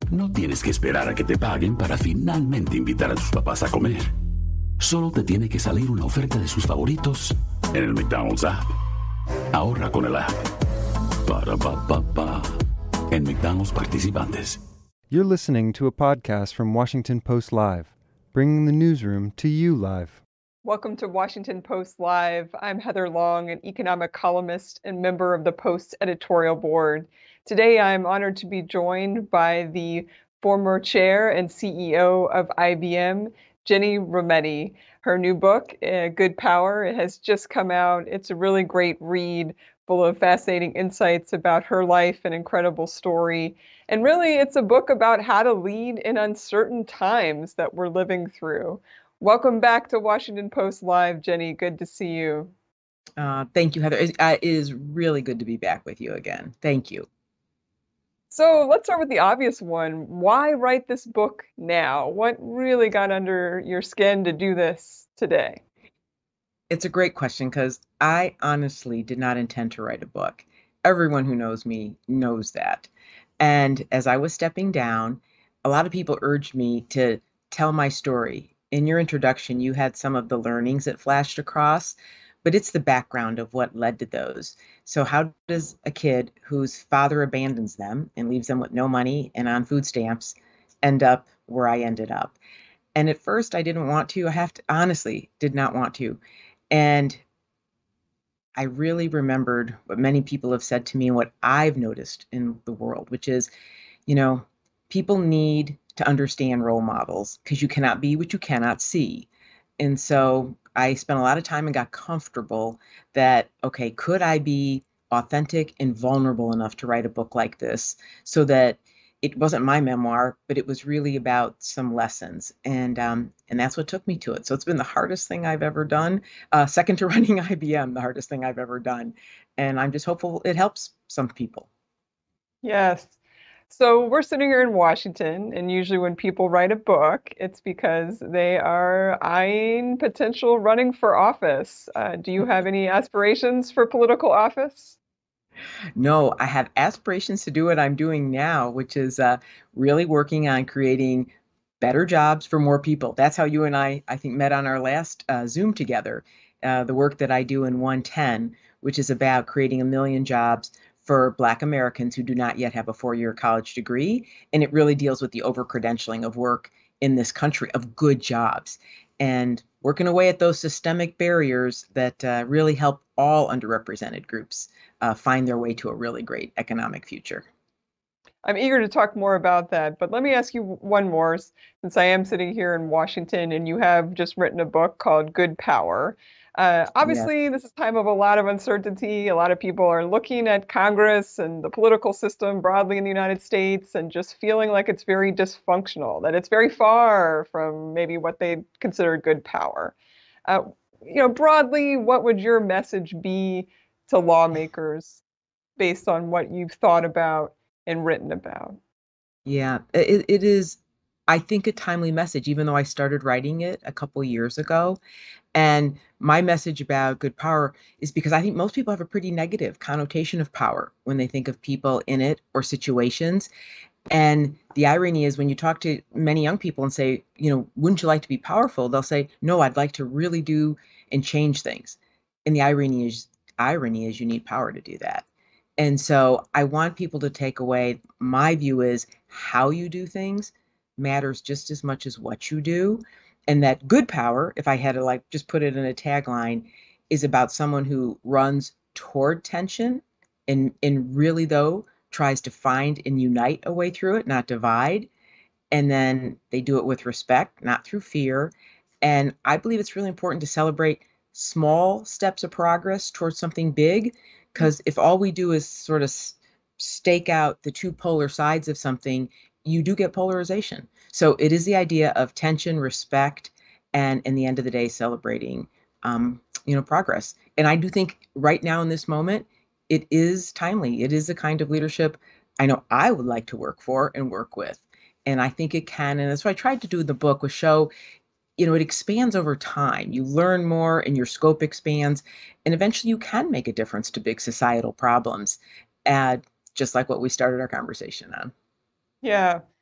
No tienes que esperar a que te paguen para finalmente invitar a tus papás a comer. Solo te tiene que salir una oferta de sus favoritos en el McDonald's app. Ahorra con el app. Para pa pa pa. En McDonald's participantes. You're listening to a podcast from Washington Post Live, bringing the newsroom to you live. Welcome to Washington Post Live. I'm Heather Long, an economic columnist and member of the Post's editorial board. Today, I'm honored to be joined by the former chair and CEO of IBM, Ginny Rometty. Her new book, Good Power, it has just come out. It's a really great read, full of fascinating insights about her life and incredible story. And really, it's a book about how to lead in uncertain times that we're living through. Welcome back to Washington Post Live, Ginny. Good to see you. Thank you, Heather. It is really good to be back with you again. Thank you. So let's start with the obvious one. Why write this book now? What really got under your skin to do this today? It's a great question because I honestly did not intend to write a book. Everyone who knows me knows that. And as I was stepping down, a lot of people urged me to tell my story. In your introduction, you had some of the learnings that flashed across, but it's the background of what led to those. So how does a kid whose father abandons them and leaves them with no money and on food stamps end up where I ended up? And at first I didn't want to. Honestly, did not want to. And I really remembered what many people have said to me and what I've noticed in the world, which is, people need to understand role models because you cannot be what you cannot see. And so I spent a lot of time and got comfortable that, okay, could I be authentic and vulnerable enough to write a book like this so that it wasn't my memoir, but it was really about some lessons. And that's what took me to it. So it's been the hardest thing I've ever done. Second to running IBM, the hardest thing I've ever done. And I'm just hopeful it helps some people. Yes. So we're sitting here in Washington, and usually when people write a book, it's because they are eyeing potential running for office. Do you have any aspirations for political office? No, I have aspirations to do what I'm doing now, which is really working on creating better jobs for more people. That's how you and I think, met on our last Zoom together. The work that I do in 110, which is about creating 1 million jobs for Black Americans who do not yet have a 4-year college degree. And it really deals with the over-credentialing of work in this country, of good jobs, and working away at those systemic barriers that really help all underrepresented groups find their way to a really great economic future. I'm eager to talk more about that, but let me ask you one more, since I am sitting here in Washington and you have just written a book called Good Power. Obviously, Yes. this is a time of a lot of uncertainty. A lot of people are looking at Congress and the political system broadly in the United States and just feeling like it's very dysfunctional, that it's very far from maybe what they consider good power. Uh, Broadly, what would your message be to lawmakers based on what you've thought about and written about? Yeah, it is, I think, a timely message, even though I started writing it a couple years ago. And my message about good power is because I think most people have a pretty negative connotation of power when they think of people in it or situations. And the irony is when you talk to many young people and say, wouldn't you like to be powerful? They'll say, no, I'd like to really do and change things. And the irony is you need power to do that. And so I want people to take away, my view is how you do things matters just as much as what you do. And that good power, if I had to just put it in a tagline, is about someone who runs toward tension and really though tries to find and unite a way through it, not divide. And then they do it with respect, not through fear. And I believe it's really important to celebrate small steps of progress towards something big, because if all we do is sort of stake out the two polar sides of something, you do get polarization. So it is the idea of tension, respect, and in the end of the day, celebrating, progress. And I do think right now in this moment, it is timely. It is the kind of leadership I know I would like to work for and work with. And I think it can. And that's what I tried to do in the book, was show, it expands over time. You learn more and your scope expands. And eventually you can make a difference to big societal problems, just like what we started our conversation on. Yeah.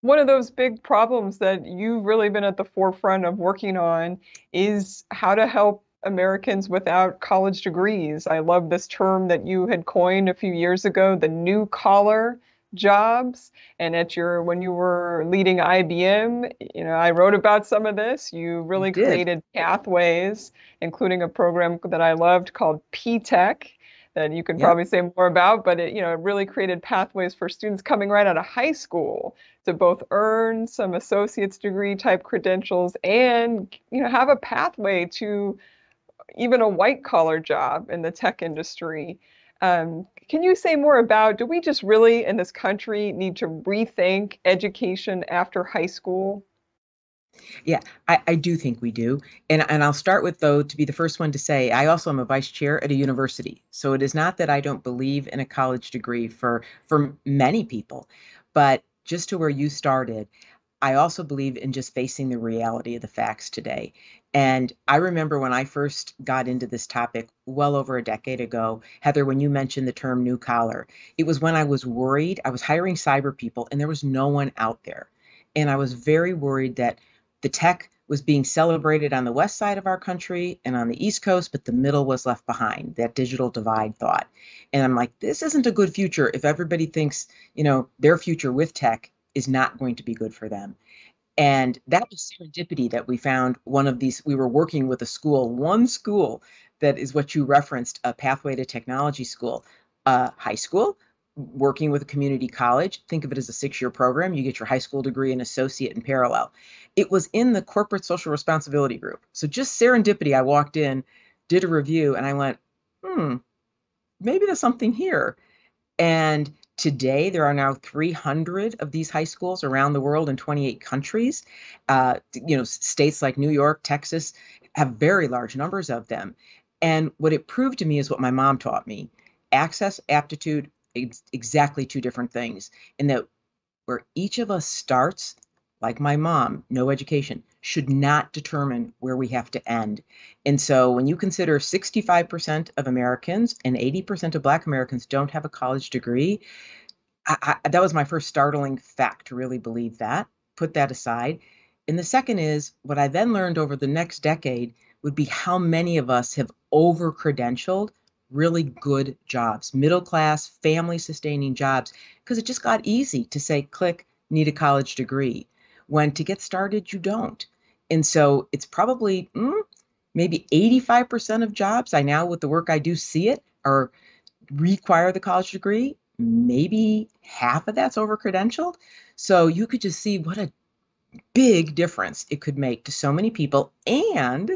one of those big problems that you've really been at the forefront of working on is how to help Americans without college degrees. I love this term that you had coined a few years ago, the new collar jobs. And when you were leading IBM, I wrote about some of this. You You really did. created pathways, including a program that I loved called P-Tech that you could Yep. probably say more about, but it really created pathways for students coming right out of high school to both earn some associate's degree type credentials and have a pathway to even a white collar job in the tech industry. Can you say more about, do we just really in this country need to rethink education after high school? Yeah, I do think we do. And I'll start with, though, to be the first one to say, I also am a vice chair at a university. So it is not that I don't believe in a college degree for many people, but just to where you started, I also believe in just facing the reality of the facts today. And I remember when I first got into this topic well over a decade ago, Heather, when you mentioned the term new collar, it was when I was worried. I was hiring cyber people and there was no one out there. And I was very worried that the tech was being celebrated on the west side of our country and on the East Coast, but the middle was left behind, that digital divide thought. And I'm like, this isn't a good future if everybody thinks, their future with tech is not going to be good for them. And that was serendipity that we found one of these. We were working with one school that is what you referenced, a pathway to technology school, high school, working with a community college. Think of it as a 6-year program. You get your high school degree and associate in parallel. It was in the corporate social responsibility group. So just serendipity, I walked in, did a review, and I went, maybe there's something here. And today, there are now 300 of these high schools around the world in 28 countries. States like New York, Texas have very large numbers of them. And what it proved to me is what my mom taught me. Access, aptitude, exactly two different things. And that where each of us starts, like my mom, no education, should not determine where we have to end. And so when you consider 65% of Americans and 80% of Black Americans don't have a college degree, that was my first startling fact to really believe that. Put that aside. And the second is what I then learned over the next decade would be how many of us have over-credentialed really good jobs, middle class, family sustaining jobs, because it just got easy to say, click, need a college degree, when to get started, you don't. And so it's probably maybe 85% of jobs, I now with the work I do see it, are require the college degree. Maybe half of that's over-credentialed. So you could just see what a big difference it could make to so many people. And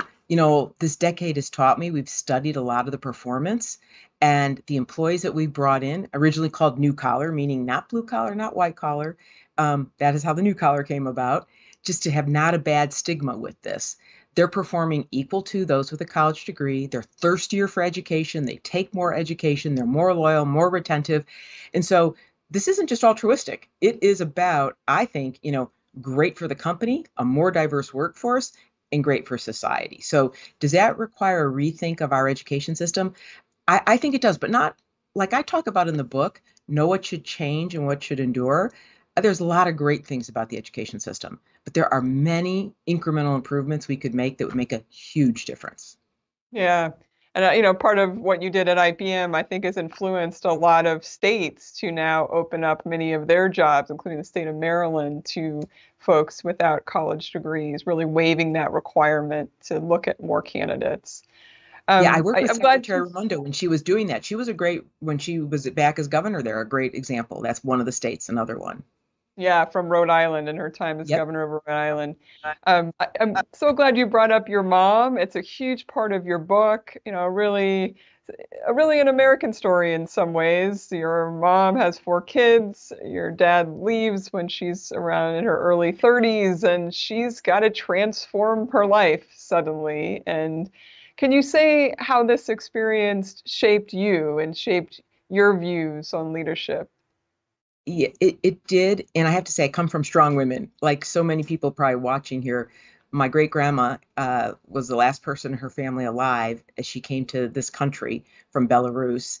this decade has taught me, we've studied a lot of the performance, and the employees that we brought in, originally called new collar, meaning not blue collar, not white collar. That is how the new collar came about, just to have not a bad stigma with this. They're performing equal to those with a college degree. They're thirstier for education. They take more education. They're more loyal, more retentive. And so this isn't just altruistic. It is about, I think, great for the company, a more diverse workforce, and great for society. So does that require a rethink of our education system? I think it does, but not like I talk about in the book, know what should change and what should endure. There's a lot of great things about the education system, but there are many incremental improvements we could make that would make a huge difference. Yeah. And, part of what you did at IBM, I think, has influenced a lot of states to now open up many of their jobs, including the state of Maryland, to folks without college degrees, really waiving that requirement to look at more candidates. Yeah, I worked with I'm glad Secretary Raimondo when she was doing that. She was when she was back as governor there, a great example. That's one of the states, another one. Yeah, from Rhode Island in her time as Yep. governor of Rhode Island. I'm so glad you brought up your mom. It's a huge part of your book, really an American story in some ways. Your mom has 4 kids. Your dad leaves when she's around in her early 30s, and she's got to transform her life suddenly. And can you say how this experience shaped you and shaped your views on leadership? Yeah, it did. And I have to say, I come from strong women. Like so many people probably watching here, my great grandma was the last person in her family alive as she came to this country from Belarus.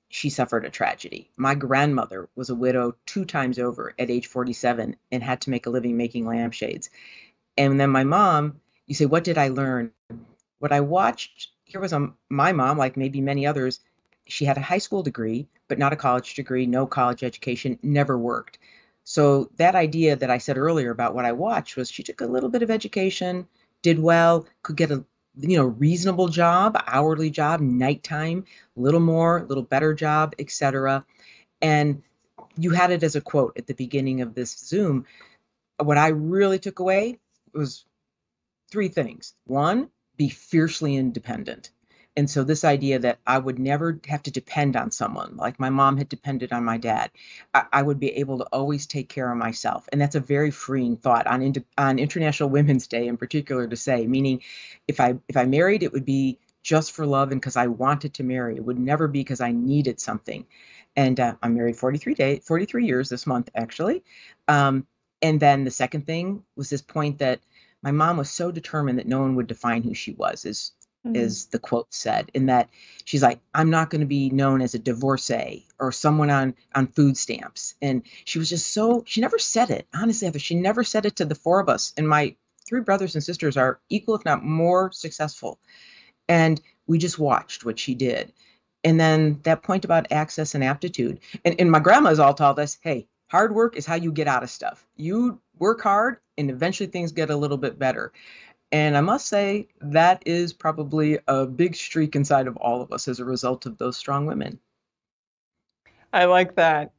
she suffered a tragedy. My grandmother was a widow 2 times over at age 47 and had to make a living making lampshades. And then my mom, you say, what did I learn? What I watched, here was my mom, like maybe many others, she had a high school degree, but not a college degree, no college education, never worked. So that idea that I said earlier about what I watched was she took a little bit of education, did well, could get a reasonable job, hourly job, nighttime, a little more, a little better job, etc. And you had it as a quote at the beginning of this Zoom. What I really took away was 3 things. One, be fiercely independent. And so this idea that I would never have to depend on someone like my mom had depended on my dad. I would be able to always take care of myself. And that's a very freeing thought on International Women's Day in particular to say, meaning if I married, it would be just for love and because I wanted to marry. It would never be because I needed something. And I'm married 43 years this month, actually. And then the second thing was this point that my mom was so determined that no one would define who she was, as the quote said, in that she's like, I'm not going to be known as a divorcee or someone on food stamps. And she was just she never said it. Honestly, Heather, she never said it to the 4 of us. And my 3 brothers and sisters are equal, if not more successful. And we just watched what she did. And then that point about access and aptitude. And my grandma's all told us, hey, hard work is how you get out of stuff. You work hard and eventually things get a little bit better. And I must say that is probably a big streak inside of all of us as a result of those strong women. I like that.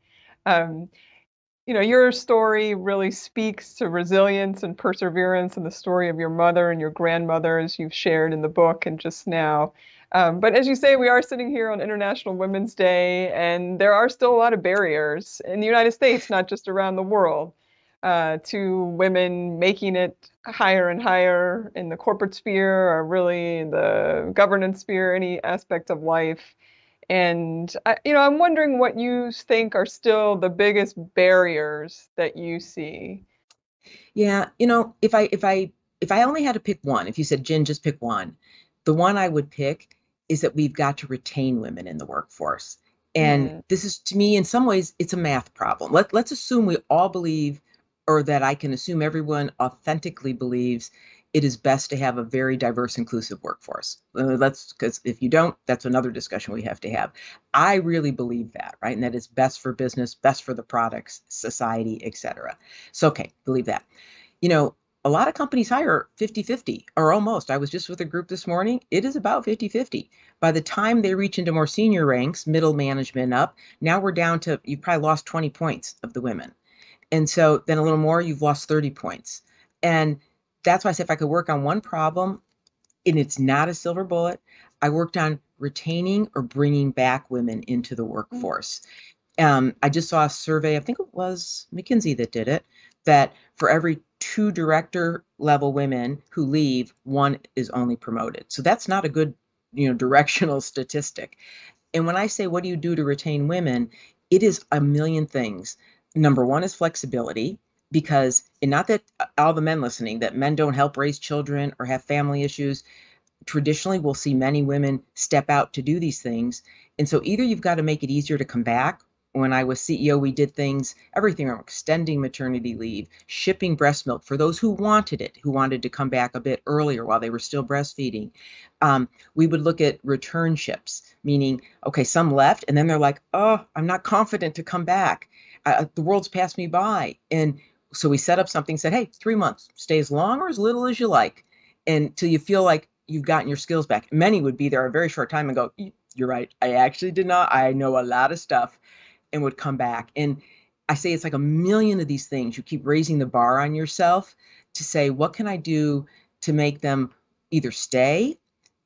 Your story really speaks to resilience and perseverance, and the story of your mother and your grandmother, as you've shared in the book and just now. But as you say, we are sitting here on International Women's Day, and there are still a lot of barriers in the United States, not just around the world, to women making it higher and higher in the corporate sphere, or really in the governance sphere, any aspect of life. And I'm wondering what you think are still the biggest barriers that you see. Yeah, if I only had to pick one, if you said, Jen, just pick one, the one I would pick is that we've got to retain women in the workforce. And this is, to me, in some ways, it's a math problem. Let's assume we all believe, or that I can assume everyone authentically believes, it is best to have a very diverse, inclusive workforce. Because if you don't, that's another discussion we have to have. I really believe that, right? And that is best for business, best for the products, society, et cetera. So, okay, believe that. A lot of companies hire 50-50 or almost. I was just with a group this morning. It is about 50-50. By the time they reach into more senior ranks, middle management up, now we're down to, you've probably lost 20 points of the women. And so then a little more, you've lost 30 points. And that's why I said if I could work on one problem, and it's not a silver bullet, I worked on retaining or bringing back women into the workforce. I just saw a survey, I think it was McKinsey that did it, that for every 2 director level women who leave, 1 is only promoted. So that's not a good, directional statistic. And when I say, what do you do to retain women? It is a million things. Number 1 is flexibility, because, and not that all the men listening, that men don't help raise children or have family issues. Traditionally, we'll see many women step out to do these things. And so either you've got to make it easier to come back. When I was CEO, we did everything from extending maternity leave, shipping breast milk for those who wanted it, who wanted to come back a bit earlier while they were still breastfeeding. We would look at returnships, meaning, okay, some left, and then they're like, oh, I'm not confident to come back. The world's passed me by. And so we set up something, said, hey, 3 months, stay as long or as little as you like, until you feel like you've gotten your skills back. Many would be there a very short time and go, you're right, I actually did not. I know a lot of stuff, and would come back. And I say it's like a million of these things. You keep raising the bar on yourself to say, what can I do to make them either stay,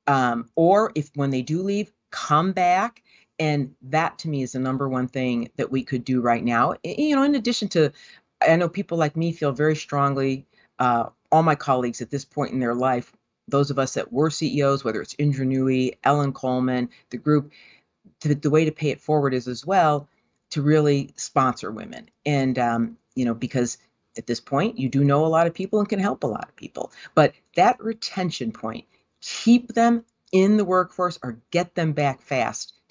or if when they do leave, come back. And that to me is the number one thing that we could do right now. In addition to, I know people like me feel very strongly, all my colleagues at this point in their life, those of us that were CEOs, whether it's Indra Nooyi, Ellen Coleman, the group, the way to pay it forward is as well to really sponsor women. And, because at this point, you do know a lot of people and can help a lot of people. But that retention point, keep them in the workforce or get them back fast,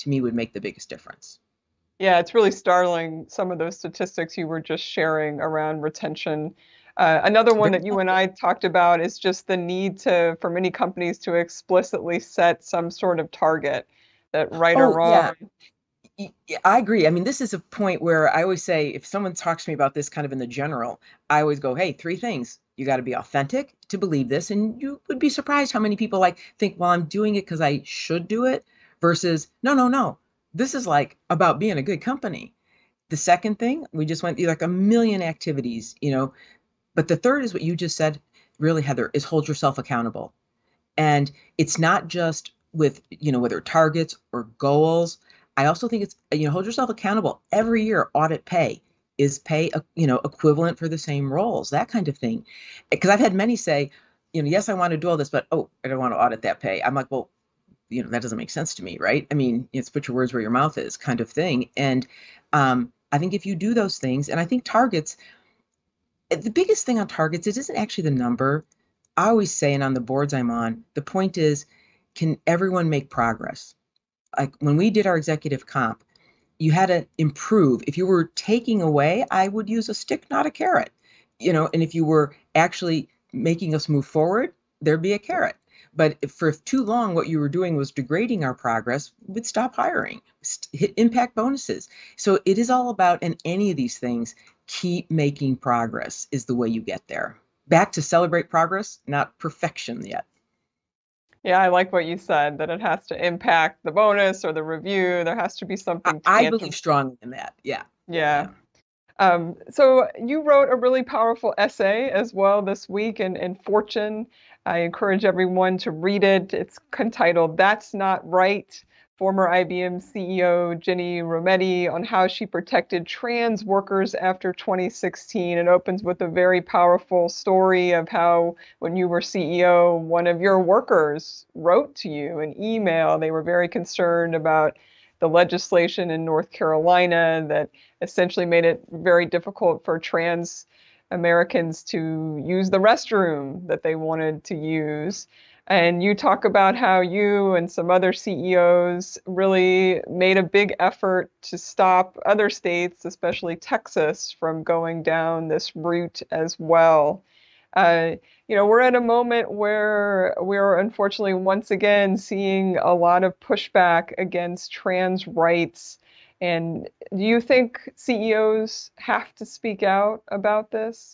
to me would make the biggest difference. Yeah, it's really startling, some of those statistics you were just sharing around retention. Another one that you and I talked about is just the need for many companies to explicitly set some sort of target, that right or wrong. Yeah, I agree. I mean, this is a point where I always say, if someone talks to me about this kind of in the general, I always go, hey, three things. You got to be authentic to believe this. And you would be surprised how many people think, well, I'm doing it because I should do it versus no. This is about being a good company. The second thing, we just went through a million activities, but the third is what you just said, really, Heather, is hold yourself accountable. And it's not just with, whether targets or goals. I also think it's, hold yourself accountable. Every year, audit pay. Is pay, equivalent for the same roles, that kind of thing. Because I've had many say, yes, I want to do all this, but, I don't want to audit that pay. I'm like, well, that doesn't make sense to me, right? I mean, it's put your words where your mouth is kind of thing. And I think if you do those things, and I think targets, the biggest thing on targets, it isn't actually the number. I always say, and on the boards I'm on, the point is, can everyone make progress? Like when we did our executive comp, you had to improve. If you were taking away, I would use a stick, not a carrot. And if you were actually making us move forward, there'd be a carrot. But if for too long, what you were doing was degrading our progress, we'd stop hiring, hit impact bonuses. So it is all about, in any of these things, keep making progress is the way you get there. Back to celebrate progress, not perfection yet. Yeah, I like what you said, that it has to impact the bonus or the review. There has to be something I believe strongly in that. Yeah. So you wrote a really powerful essay as well this week in Fortune. I encourage everyone to read it. It's entitled "That's Not Right." Former IBM CEO Ginni Rometty on how she protected trans workers after 2016. It opens with a very powerful story of how, when you were CEO, one of your workers wrote to you an email. They were very concerned about the legislation in North Carolina that essentially made it very difficult for trans Americans to use the restroom that they wanted to use. And you talk about how you and some other CEOs really made a big effort to stop other states, especially Texas, from going down this route as well. We're at a moment where we're unfortunately once again seeing a lot of pushback against trans rights. And do you think CEOs have to speak out about this?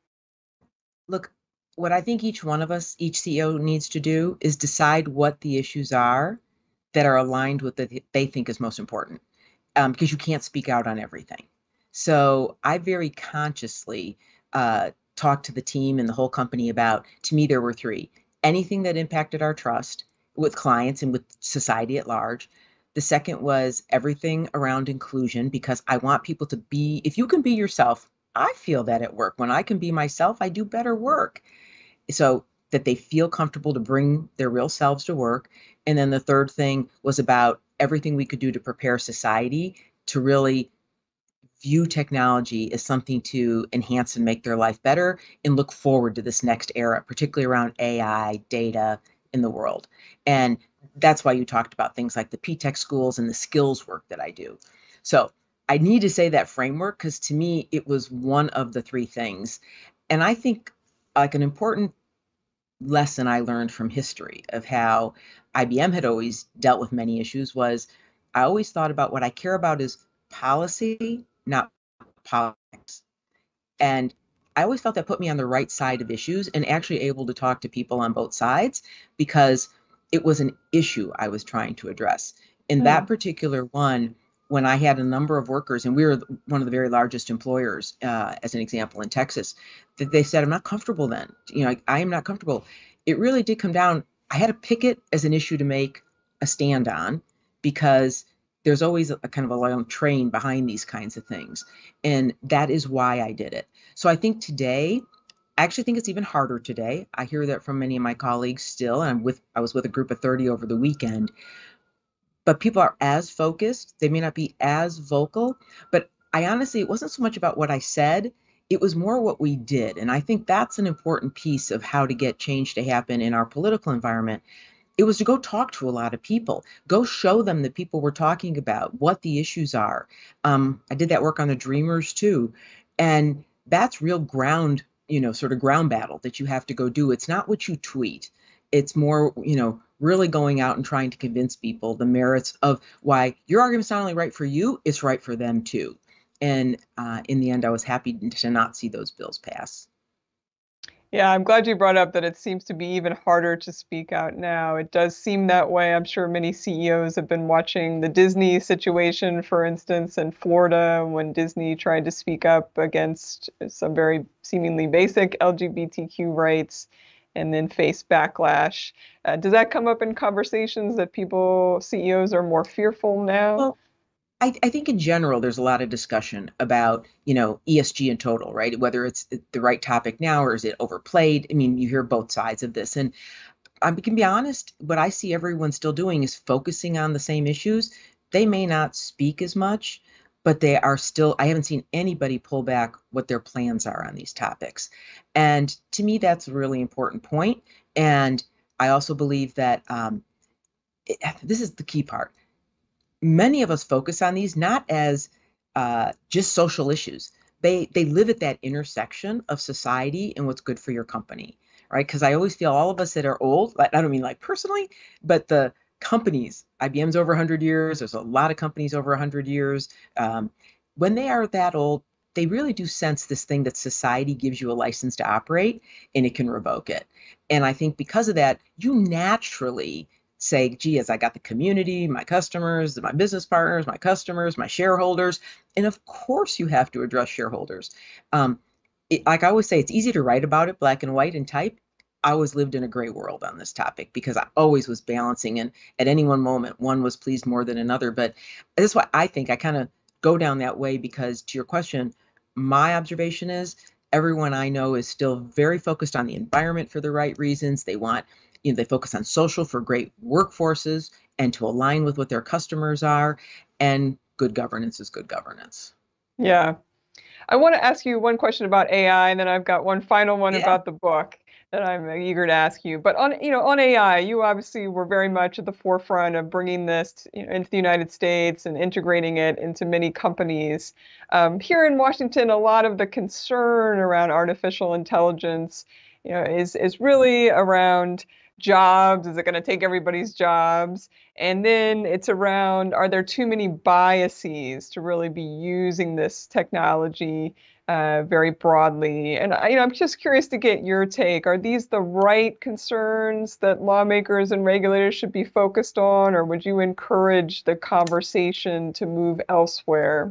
Look, what I think each one of us, each CEO needs to do is decide what the issues are that are aligned with what they think is most important, because you can't speak out on everything. So I very consciously talked to the team and the whole company about, to me, there were three. Anything that impacted our trust with clients and with society at large. The second was everything around inclusion, because I want people to be, if you can be yourself, I feel that at work. When I can be myself, I do better work. So that they feel comfortable to bring their real selves to work. And then the third thing was about everything we could do to prepare society to really view technology as something to enhance and make their life better and look forward to this next era, particularly around AI, data in the world. And that's why you talked about things like the P-Tech schools and the skills work that I do. So I need to say that framework, because to me, it was one of the three things. And I think an important lesson I learned from history of how IBM had always dealt with many issues was, I always thought about what I care about is policy, not politics. And I always felt that put me on the right side of issues and actually able to talk to people on both sides, because it was an issue I was trying to address. In that particular one, when I had a number of workers, and we were one of the very largest employers, as an example, in Texas, that they said, I'm not comfortable then. I am not comfortable. It really did come down. I had to pick it as an issue to make a stand on, because there's always a kind of a long train behind these kinds of things. And that is why I did it. So I think today, I actually think it's even harder today. I hear that from many of my colleagues still, and I was with a group of 30 over the weekend. But people are as focused. They may not be as vocal, but I honestly, it wasn't so much about what I said. It was more what we did. And I think that's an important piece of how to get change to happen in our political environment. It was to go talk to a lot of people, go show them the people we're talking about, what the issues are. I did that work on the Dreamers too. And that's real ground, sort of ground battle that you have to go do. It's not what you tweet. It's more, really going out and trying to convince people the merits of why your argument's not only right for you, it's right for them too. And in the end, I was happy to not see those bills pass. Yeah, I'm glad you brought up that it seems to be even harder to speak out now. It does seem that way. I'm sure many CEOs have been watching the Disney situation, for instance, in Florida, when Disney tried to speak up against some very seemingly basic LGBTQ rights and then faced backlash. Does that come up in conversations that CEOs are more fearful now? Well, I think in general, there's a lot of discussion about, ESG in total, right? Whether it's the right topic now or is it overplayed? I mean, you hear both sides of this. And I can be honest, what I see everyone still doing is focusing on the same issues. They may not speak as much, but they are still, I haven't seen anybody pull back what their plans are on these topics. And to me, that's a really important point. And I also believe that this is the key part. Many of us focus on these not as just social issues. They live at that intersection of society and what's good for your company, right? Because I always feel all of us that are old, I don't mean like personally, but the companies, IBM's over 100 years, there's a lot of companies over 100 years. When they are that old, they really do sense this thing that society gives you a license to operate and it can revoke it. And I think because of that, you naturally say, gee, as I got the community, my customers, my business partners, my customers, my shareholders, and of course you have to address shareholders. Like I always say, it's easy to write about it, black and white and type. I always lived in a gray world on this topic because I always was balancing, and at any one moment, one was pleased more than another. But that's why I think I kind of go down that way, because to your question, my observation is everyone I know is still very focused on the environment for the right reasons. They want, they focus on social for great workforces and to align with what their customers are. And good governance is good governance. Yeah. I want to ask you one question about AI, and then I've got one final one about the book that I'm eager to ask you. But on AI, you obviously were very much at the forefront of bringing this into the United States and integrating it into many companies. Here in Washington, a lot of the concern around artificial intelligence, is really around jobs. Is it going to take everybody's jobs? And then it's around, are there too many biases to really be using this technology very broadly? And I'm just curious to get your take. Are these the right concerns that lawmakers and regulators should be focused on, or would you encourage the conversation to move elsewhere?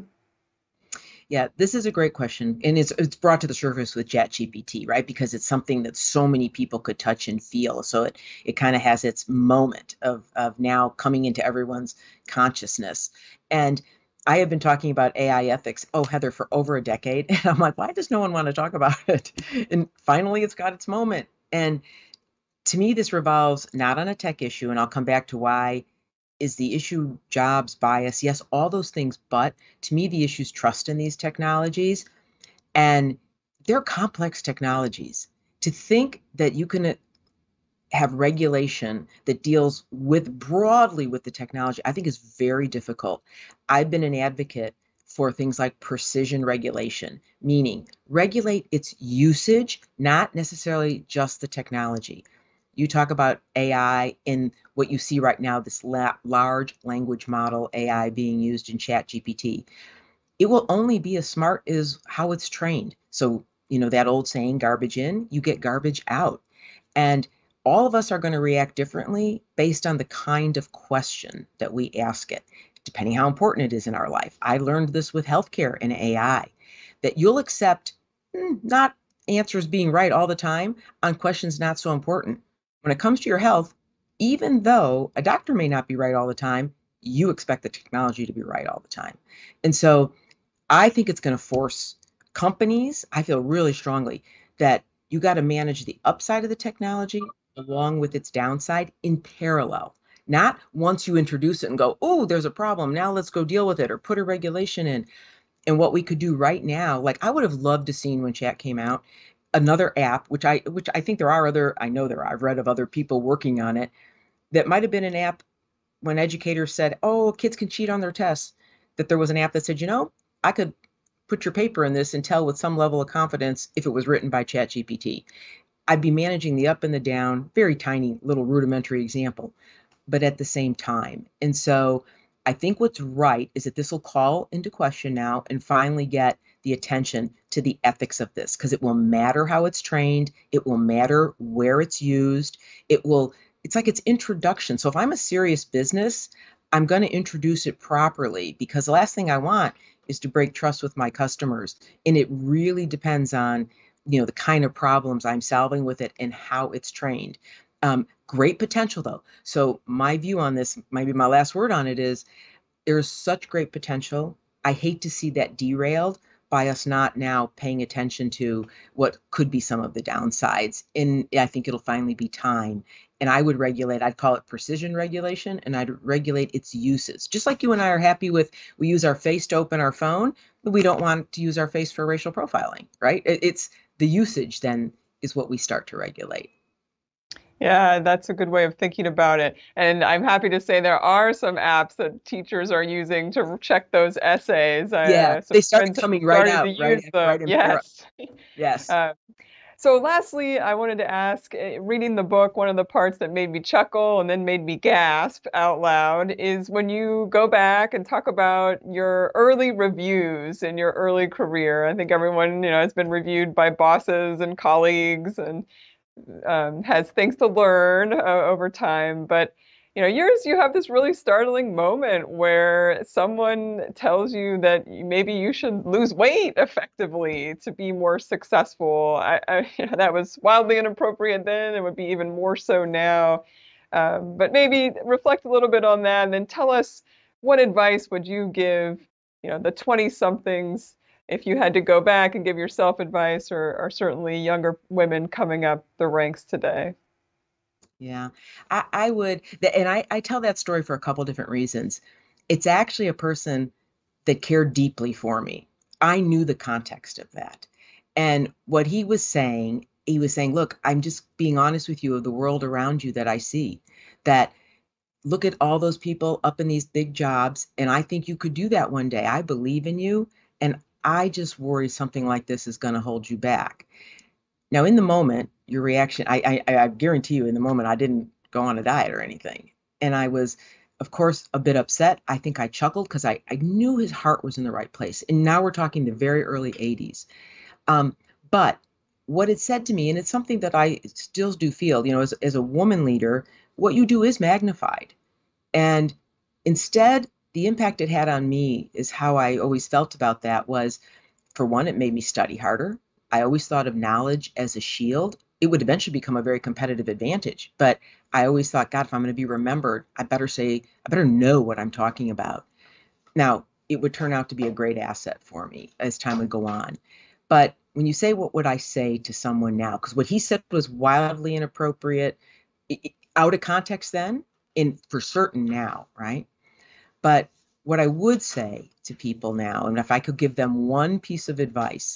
Yeah, this is a great question. And it's brought to the surface with ChatGPT, right? Because it's something that so many people could touch and feel. So it kind of has its moment of now coming into everyone's consciousness. And I have been talking about AI ethics, Heather, for over a decade. And I'm like, why does no one want to talk about it? And finally, it's got its moment. And to me, this revolves not on a tech issue. And I'll come back to why. Is the issue jobs, bias? Yes, all those things. But to me, the issue is trust in these technologies. And they're complex technologies. To think that you can have regulation that deals broadly with the technology, I think is very difficult. I've been an advocate for things like precision regulation, meaning regulate its usage, not necessarily just the technology. You talk about AI in what you see right now, this large language model AI being used in ChatGPT. It will only be as smart as how it's trained. So, that old saying, garbage in, you get garbage out. And all of us are going to react differently based on the kind of question that we ask it, depending how important it is in our life. I learned this with healthcare and AI, that you'll accept not answers being right all the time on questions not so important. When it comes to your health, even though a doctor may not be right all the time, you expect the technology to be right all the time. And so I think it's going to force companies, I feel really strongly, that you got to manage the upside of the technology along with its downside in parallel. Not once you introduce it and go, oh, there's a problem, now let's go deal with it or put a regulation in. And what we could do right now, like I would have loved to seen when Chat came out, another app, which I think there are other, I know there are, I've read of other people working on it, that might have been an app when educators said, oh, kids can cheat on their tests, that there was an app that said, I could put your paper in this and tell with some level of confidence if it was written by ChatGPT. I'd be managing the up and the down, very tiny little rudimentary example, but at the same time. And so I think what's right is that this will call into question now and finally get the attention to the ethics of this, because it will matter how it's trained. It will matter where it's used. It's like its introduction. So if I'm a serious business, I'm going to introduce it properly, because the last thing I want is to break trust with my customers. And it really depends on, the kind of problems I'm solving with it and how it's trained. Great potential though. So my view on this, maybe my last word on it is, there's such great potential. I hate to see that derailed by us not now paying attention to what could be some of the downsides. And I think it'll finally be time. And I'd call it precision regulation, and I'd regulate its uses. Just like you and I are happy with, we use our face to open our phone, but we don't want to use our face for racial profiling, right? It's the usage then is what we start to regulate. Yeah, that's a good way of thinking about it. And I'm happy to say there are some apps that teachers are using to check those essays. Yeah, they started coming right out, right? Right in Yes. Yes. So lastly, I wanted to ask, reading the book, one of the parts that made me chuckle and then made me gasp out loud is when you go back and talk about your early reviews in your early career. I think everyone, has been reviewed by bosses and colleagues and has things to learn over time. But yours, you have this really startling moment where someone tells you that maybe you should lose weight effectively to be more successful. That was wildly inappropriate then. It would be even more so now. But maybe reflect a little bit on that, and then tell us, what advice would you give, the 20-somethings, if you had to go back and give yourself advice, or certainly younger women coming up the ranks today? Yeah, I would, and I tell that story for a couple different reasons. It's actually a person that cared deeply for me. I knew the context of that. And what he was saying, look, I'm just being honest with you of the world around you that I see, that look at all those people up in these big jobs, and I think you could do that one day. I believe in you, and I just worry something like this is going to hold you back. Now, in the moment, your reaction, I guarantee you, in the moment, I didn't go on a diet or anything. And I was, of course, a bit upset. I think I chuckled because I knew his heart was in the right place. And now we're talking the very early 80s. But what it said to me, and it's something that I still do feel, as a woman leader, what you do is magnified. And instead, the impact it had on me is how I always felt about that was, for one, it made me study harder. I always thought of knowledge as a shield. It would eventually become a very competitive advantage. But I always thought, God, if I'm going to be remembered, I better know what I'm talking about. Now, it would turn out to be a great asset for me as time would go on. But when you say, what would I say to someone now? Because what he said was wildly inappropriate, out of context then, and for certain now, right? But what I would say to people now, and if I could give them one piece of advice,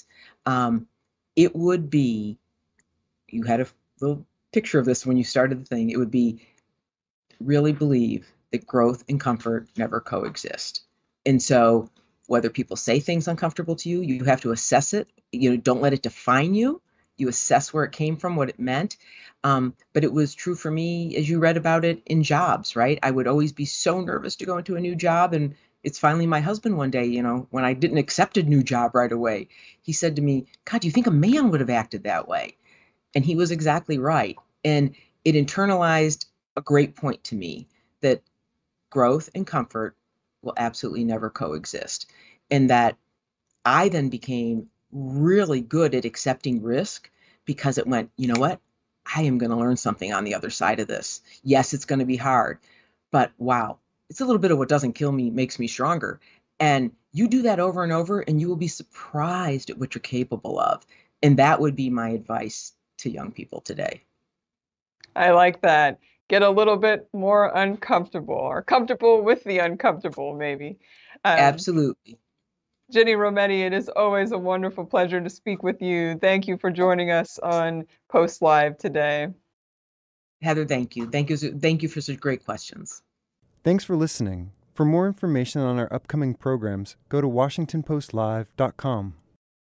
it would be, you had a little picture of this when you started the thing, it would be, really believe that growth and comfort never coexist. And so whether people say things uncomfortable to you, you have to assess it. Don't let it define you. You assess where it came from, what it meant. But it was true for me, as you read about it, in jobs, right? I would always be so nervous to go into a new job. And it's finally my husband one day, when I didn't accept a new job right away, he said to me, God, do you think a man would have acted that way? And he was exactly right. And it internalized a great point to me, that growth and comfort will absolutely never coexist. And that I then became really good at accepting risk, because it went, you know what? I am going to learn something on the other side of this. Yes, it's going to be hard, but wow, it's a little bit of what doesn't kill me makes me stronger. And you do that over and over, and you will be surprised at what you're capable of. And that would be my advice to young people today. I like that. Get a little bit more uncomfortable, or comfortable with the uncomfortable, maybe. Absolutely. Ginny Rometty, it is always a wonderful pleasure to speak with you. Thank you for joining us on Post Live today. Heather, thank you. Thank you for such great questions. Thanks for listening. For more information on our upcoming programs, go to WashingtonPostLive.com.